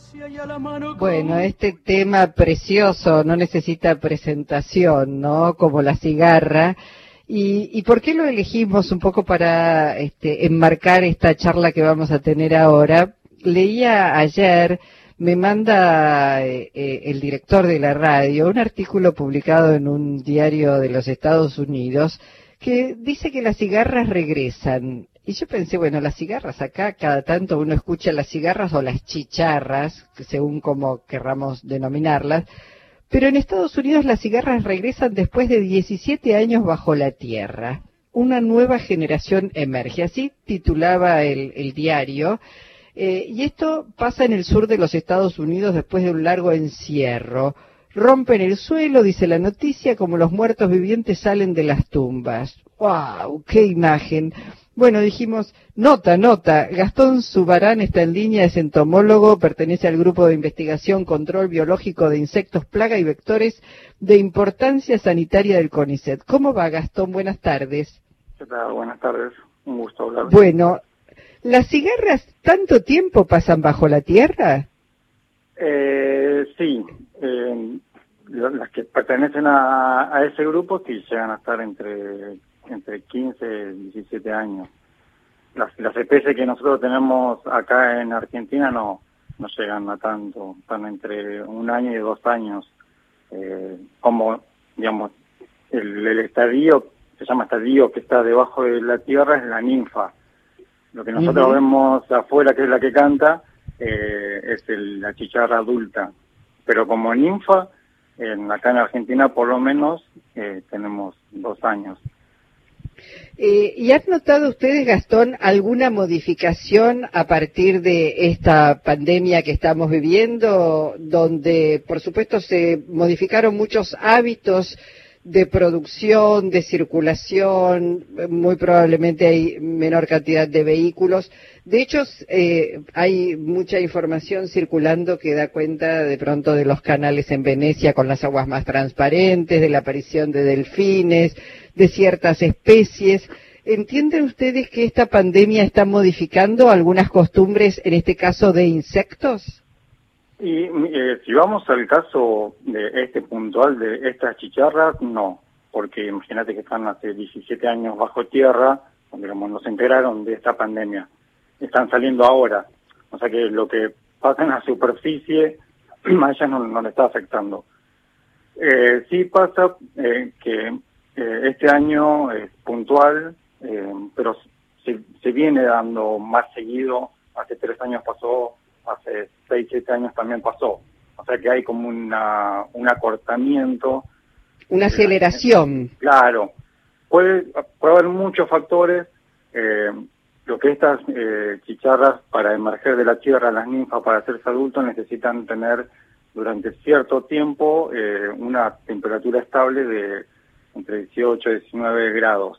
Bueno, este tema precioso no necesita presentación, ¿no? Como la cigarra. ¿Y por qué lo elegimos un poco para enmarcar esta charla que vamos a tener ahora? Leía ayer, me manda el director de la radio, un artículo publicado en un diario de los Estados Unidos que dice que las cigarras regresan. Y yo pensé, bueno, las cigarras acá, cada tanto uno escucha las cigarras o las chicharras, según como querramos denominarlas, pero en Estados Unidos las cigarras regresan después de 17 años bajo la tierra. Una nueva generación emerge, así titulaba el diario, y esto pasa en el sur de los Estados Unidos después de un largo encierro. Rompen el suelo, dice la noticia, como los muertos vivientes salen de las tumbas. ¡Wow! ¡Qué imagen! Bueno, dijimos, nota, Gastón Zubarán está en línea, es entomólogo, pertenece al grupo de investigación Control Biológico de Insectos, Plaga y Vectores de Importancia Sanitaria del CONICET. ¿Cómo va, Gastón? Buenas tardes. ¿Qué tal? Buenas tardes, un gusto hablar. Bueno, ¿las cigarras tanto tiempo pasan bajo la tierra? Sí, las que pertenecen a ese grupo sí llegan a estar entre 15 y 17 años. Las especies que nosotros tenemos acá en Argentina no llegan a tanto, están entre 1 año y 2 años. Como, digamos, el estadio, se llama estadio que está debajo de la tierra, es la ninfa. Lo que nosotros vemos afuera, que es la que canta, es la chicharra adulta. Pero como ninfa, acá en Argentina por lo menos tenemos 2 años. ¿Y han notado ustedes, Gastón, alguna modificación a partir de esta pandemia que estamos viviendo, donde, por supuesto, se modificaron muchos hábitos de producción, de circulación, muy probablemente hay menor cantidad de vehículos? De hecho, hay mucha información circulando que da cuenta de pronto de los canales en Venecia con las aguas más transparentes, de la aparición de delfines, de ciertas especies. ¿Entienden ustedes que esta pandemia está modificando algunas costumbres, en este caso de insectos? Y si vamos al caso de puntual de estas chicharras, no, porque imagínate que están hace 17 años bajo tierra, digamos, no se enteraron de esta pandemia, están saliendo ahora, o sea que lo que pasa en la superficie a ellas no le está afectando. Sí pasa que este año es puntual, pero se viene dando más seguido. Hace 3 años pasó, hace 6, 7 años también pasó. O sea que hay como un acortamiento. Una aceleración. Claro. Puede haber muchos factores. Lo que estas chicharras, para emerger de la tierra, las ninfas, para hacerse adultos, necesitan tener durante cierto tiempo una temperatura estable de entre 18 y 19 grados.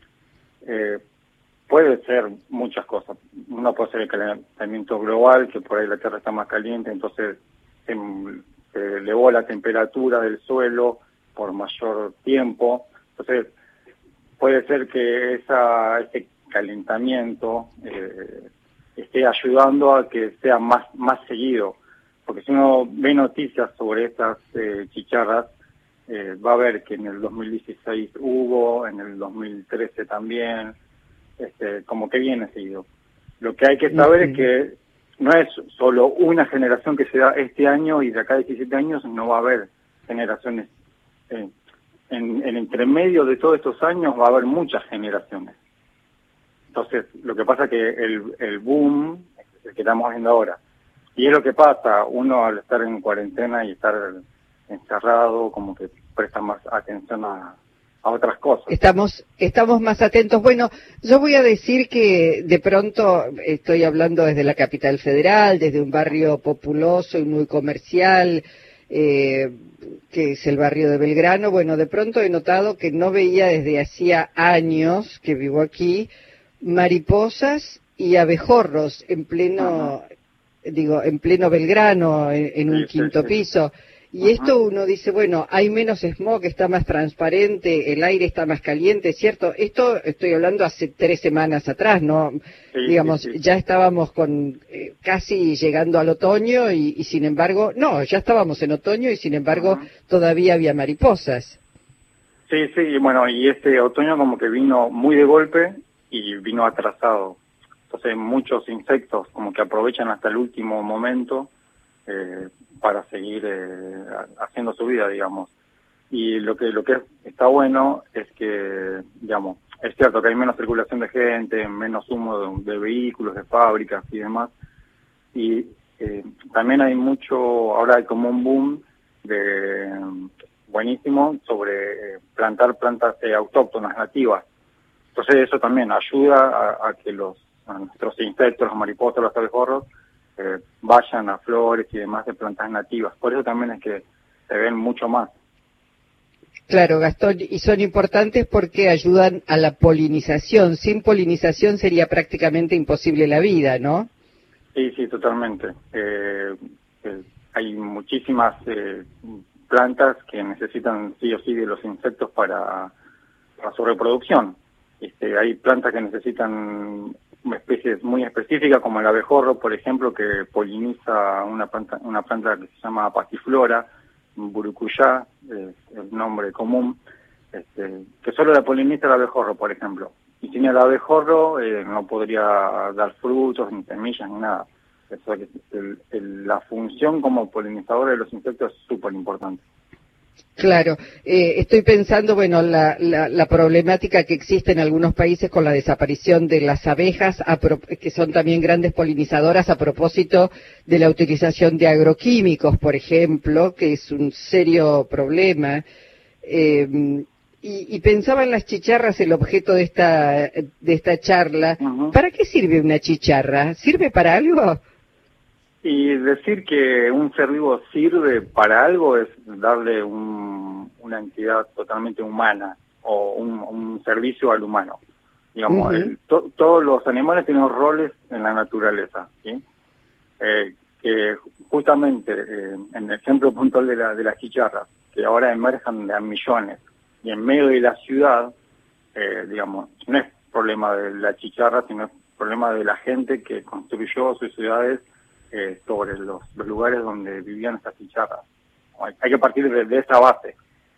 Puede ser muchas cosas. Uno puede ser el calentamiento global, que por ahí la Tierra está más caliente, entonces se elevó la temperatura del suelo por mayor tiempo. Entonces, puede ser que ese calentamiento esté ayudando a que sea más seguido. Porque si uno ve noticias sobre estas chicharras, va a ver que en el 2016 hubo, en el 2013 también, como que viene seguido. Lo que hay que saber es que no es solo una generación que se da este año y de acá a 17 años no va a haber generaciones. En entremedio de todos estos años va a haber muchas generaciones. Entonces, lo que pasa es que el boom es el que estamos viendo ahora. Y es lo que pasa, uno al estar en cuarentena y estar encerrado, como que presta más atención a otras cosas. Estamos más atentos. Bueno, yo voy a decir que de pronto estoy hablando desde la capital federal, desde un barrio populoso y muy comercial, que es el barrio de Belgrano. Bueno, de pronto he notado que no veía desde hacía años que vivo aquí mariposas y abejorros en pleno, en pleno Belgrano, en un quinto piso. Y esto uno dice, bueno, hay menos smog, está más transparente, el aire está más caliente, ¿cierto? Esto estoy hablando hace 3 semanas atrás, ¿no? Sí, Digamos, sí, sí. ya estábamos con casi llegando al otoño y sin embargo, no, ya estábamos en otoño y sin embargo todavía había mariposas. Sí, sí, bueno, y este otoño como que vino muy de golpe y vino atrasado. Entonces muchos insectos como que aprovechan hasta el último momento para seguir haciendo su vida, digamos. Y lo que está bueno es que, digamos, es cierto que hay menos circulación de gente, menos humo de vehículos, de fábricas y demás. Y también hay ahora hay como un boom buenísimo sobre plantar plantas autóctonas, nativas. Entonces eso también ayuda a que a nuestros insectos, los mariposas, los abejorros, vayan a flores y demás de plantas nativas. Por eso también es que se ven mucho más. Claro, Gastón, y son importantes porque ayudan a la polinización. Sin polinización sería prácticamente imposible la vida, ¿no? Sí, sí, totalmente. Hay muchísimas plantas que necesitan sí o sí de los insectos para su reproducción. Hay plantas que necesitan especies muy específicas, como el abejorro, por ejemplo, que poliniza una planta que se llama pasiflora, burucuyá, es el nombre común, que solo la poliniza el abejorro, por ejemplo. Y sin el abejorro no podría dar frutos, ni semillas, ni nada. Eso es la función como polinizadora de los insectos es súper importante. Claro, estoy pensando, bueno, la problemática que existe en algunos países con la desaparición de las abejas, que son también grandes polinizadoras a propósito de la utilización de agroquímicos, por ejemplo, que es un serio problema. Y pensaba en las chicharras, el objeto de esta charla. ¿Para qué sirve una chicharra? ¿Sirve para algo? Y decir que un ser vivo sirve para algo es darle una entidad totalmente humana o un servicio al humano. Digamos, todos los animales tienen roles en la naturaleza, ¿sí? Que justamente en el ejemplo puntual de las chicharras, que ahora emerjan de a millones, y en medio de la ciudad, digamos, no es problema de la chicharra, sino es problema de la gente que construyó sus ciudades sobre los lugares donde vivían estas chicharras. Hay que partir de esa base.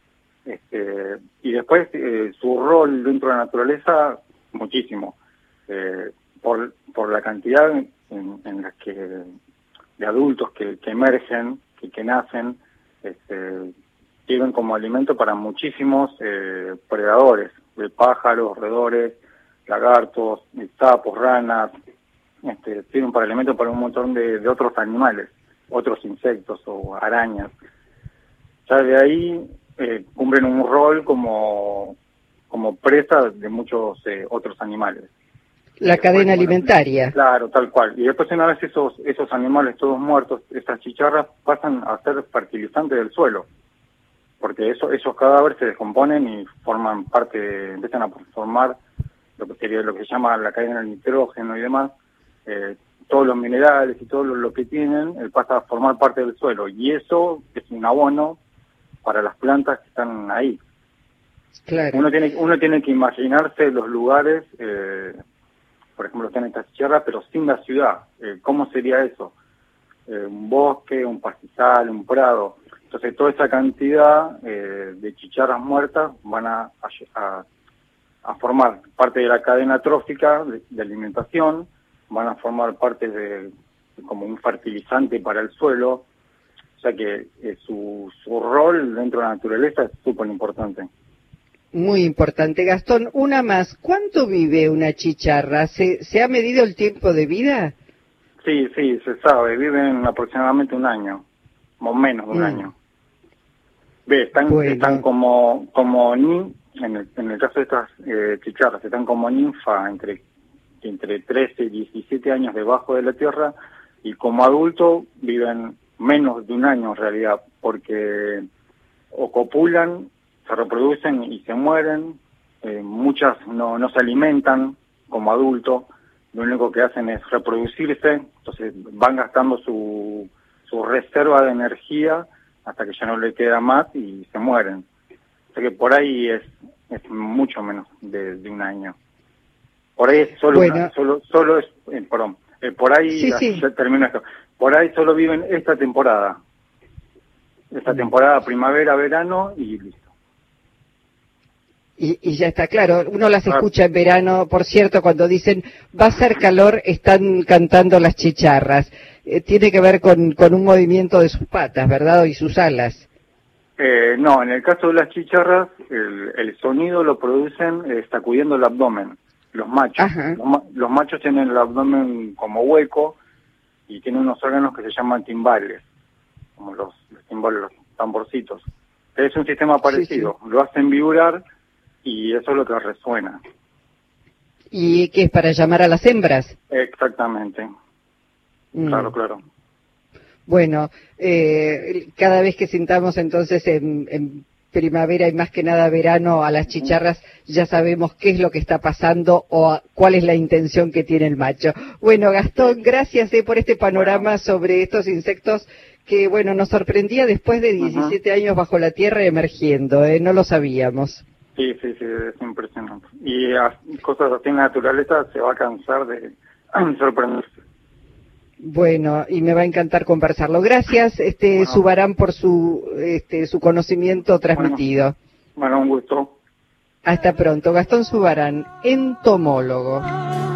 Y después su rol dentro de la naturaleza, muchísimo. Por la cantidad en la que de adultos que emergen, que nacen, sirven como alimento para muchísimos predadores, de pájaros, roedores, lagartos, sapos, ranas, sirven para alimento para un montón de otros animales, otros insectos o arañas. Ya de ahí cumplen un rol como presa de muchos otros animales. La cadena alimentaria. Claro, tal cual. Y después una vez esos animales todos muertos, esas chicharras pasan a ser fertilizantes del suelo, porque esos cadáveres se descomponen y forman empiezan a formar lo que se llama la cadena del nitrógeno y demás. Todos los minerales y todo lo que tienen pasa a formar parte del suelo, y eso es un abono para las plantas que están ahí. Claro. Uno tiene que imaginarse los lugares, por ejemplo, están estas chicharras, pero sin la ciudad. ¿Cómo sería eso? Un bosque, un pastizal, un prado. Entonces toda esa cantidad de chicharras muertas van a formar parte de la cadena trófica de alimentación, van a formar parte como un fertilizante para el suelo. O sea que su rol dentro de la naturaleza es súper importante. Muy importante. Gastón, una más. ¿Cuánto vive una chicharra? ¿Se ha medido el tiempo de vida? Sí, se sabe. Viven aproximadamente un año, o menos de un año. Están como en el caso de estas chicharras, están como ninfa entre 13 y 17 años debajo de la tierra, y como adulto viven menos de un año en realidad, porque o copulan, se reproducen y se mueren. Muchas no se alimentan como adultos, lo único que hacen es reproducirse, entonces van gastando su reserva de energía hasta que ya no le queda más y se mueren. O sea que por ahí es mucho menos de un año. Por ahí es solo, bueno. solo es, perdón, por ahí, sí. ya termino esto, por ahí solo viven esta temporada primavera, verano y listo. Y ya está claro, uno las escucha en verano, por cierto, cuando dicen va a ser calor, están cantando las chicharras. Tiene que ver con un movimiento de sus patas, ¿verdad? Y sus alas. No, en el caso de las chicharras, el sonido lo producen sacudiendo el abdomen, los machos. Los machos tienen el abdomen como hueco y tienen unos órganos que se llaman timbales, como los timbales, los tamborcitos. Es un sistema parecido, sí. Lo hacen vibrar y eso es lo que resuena. ¿Y qué es para llamar a las hembras? Exactamente. Claro. Bueno, cada vez que sintamos entonces en primavera y más que nada verano a las chicharras, ya sabemos qué es lo que está pasando o cuál es la intención que tiene el macho. Bueno, Gastón, gracias por este panorama sobre estos insectos que, bueno, nos sorprendía después de 17 años bajo la tierra emergiendo, no lo sabíamos. Sí, es impresionante. Y cosas así en la naturaleza se va a cansar de sorprenderse. Bueno, y me va a encantar conversarlo. Gracias, Subarán, por su conocimiento transmitido. Bueno, un gusto. Hasta pronto. Gastón Subarán, entomólogo.